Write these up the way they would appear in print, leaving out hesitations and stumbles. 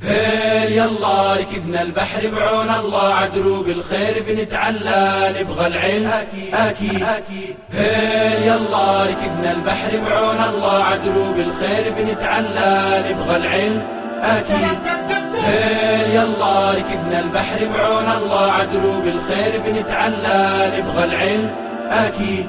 هيل يلا ركبنا البحر بعون الله عدروب الخير بنتعلى نبغى العلم أكيد هيل يلا ركبنا البحر بعون الله عدروب الخير بنتعلى نبغى العلم أكيد هيل يلا ركبنا البحر بعون الله عدروب الخير بنتعلى نبغى العلم أكيد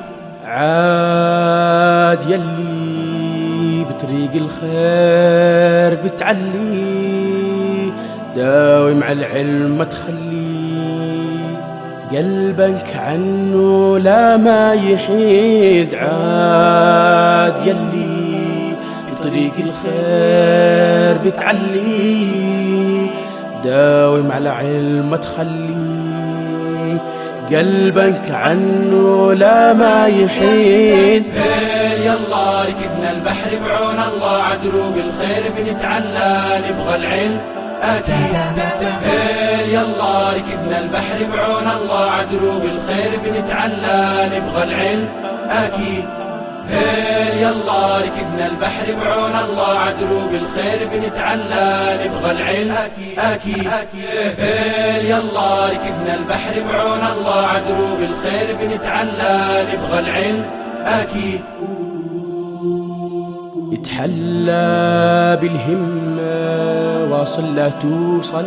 عاد يلي بطريق الخير بتعلي داوم على العلم ما تخلي قلبك عنه لا ما يحيد عاد يلي بطريق الخير بتعلي داوم على علم ما تخلي قلبك عنه لا ما يحيد هيل يلا ركبنا البحر بعون الله عدروب الخير بنتعلى نبغى العلم أكيد هيل يلا ركبنا البحر بعون الله عدروب الخير بنتعلى نبغى العلم أكيد هيل يلا ركبنا البحر بعون الله عدروب الخير بنتعلى نبغى العلم أكيد هيل يلا ركبنا البحر بعون الله عدروب الخير بنتعلى نبغى العلم أكيد اتحلى بالهمة واصل لا توصل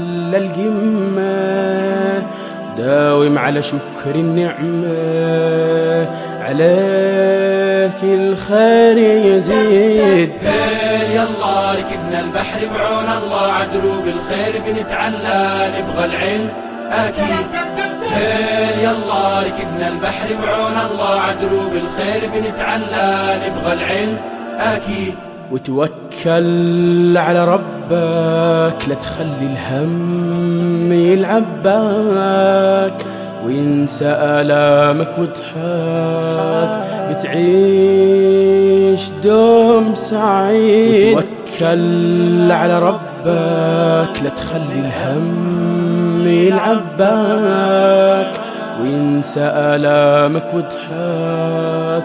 للقمة داوم على شكر النعمة عليك الخير يزيد هيل يلا ركبنا البحر بعون الله عدروب الخير بنتعلى نبغى العلم أكيد هيل يلا ركبنا البحر بعون الله عدروب الخير بنتعلى نبغى العلم أكيد وتوكل على ربك لا تخلي الهم يلعبك وانسى آلامك وضحك بتعيش دوم سعيد وتوكل على ربك لا تخلي الهم يلعبك وانسى آلامك وضحك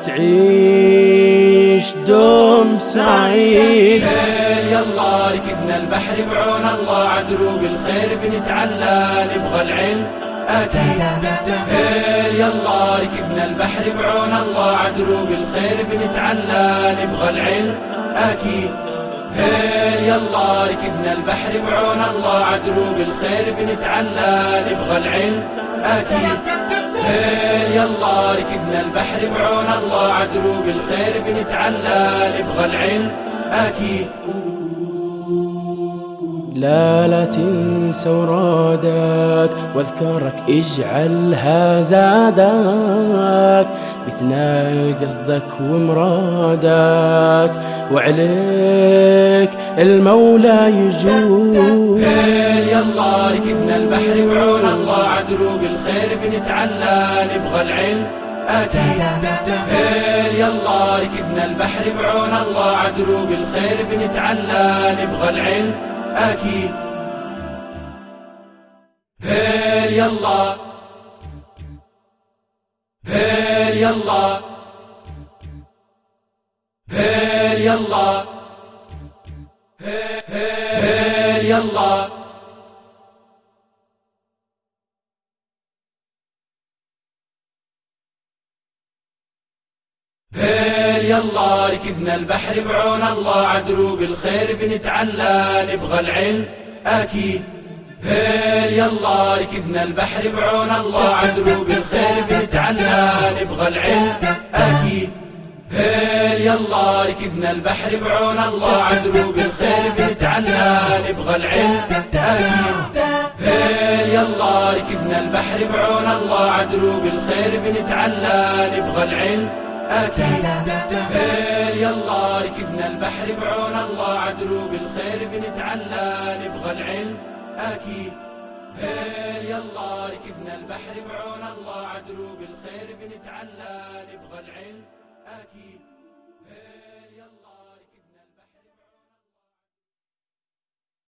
بتعيش دوم سعيد هيل يلا ركبنا البحر بعون الله عدروب الخير بنتعلى نبغى العلم أكيد هيل يلا ركبنا البحر بعون الله عدروب الخير بنتعلى نبغى العلم أكيد هيل يلا ركبنا البحر بعون الله عدروب الخير بنتعلى نبغى العلم أكيد هيل يلا ركبنا البحر بعون الله عدروب الخير بنتعلى نبغى العلم أكيد لا تنسى ورادك واذكارك اجعلها زادك بتنال قصدك ومرادك وعليك المولى يجود هيل يلا ركبنا البحر بعون الله عدروب الخير بنتعلى نبغى العلم أكيد هيل يلا ركبنا البحر بعون الله عدروب الخير بنتعلى نبغى العلم أكيد هيل يلا هيل يلا هيل يلا هيل يلا هيل يلا ركبنا البحر بعون الله عدروب الخير بنتعلى نبغى العلم أكيد هيل يلا ركبنا البحر بعون الله عدروب الخير بنتعلى نبغى العلم أكيد هيل يلا ركبنا البحر بعون الله عدروب الخير بنتعلى نبغى العلم أكيد هيل يلا ركبنا البحر بعون الله عدروب الخير بنتعلى نبغى العلم أكيد هيل يلا ركبنا البحر بعون الله عدروب الخير بنتعلى نبغى العلم أكيد هيل يلا ركبنا البحر بعون الله عدروب الخير بنتعلى نبغى العلم أكيد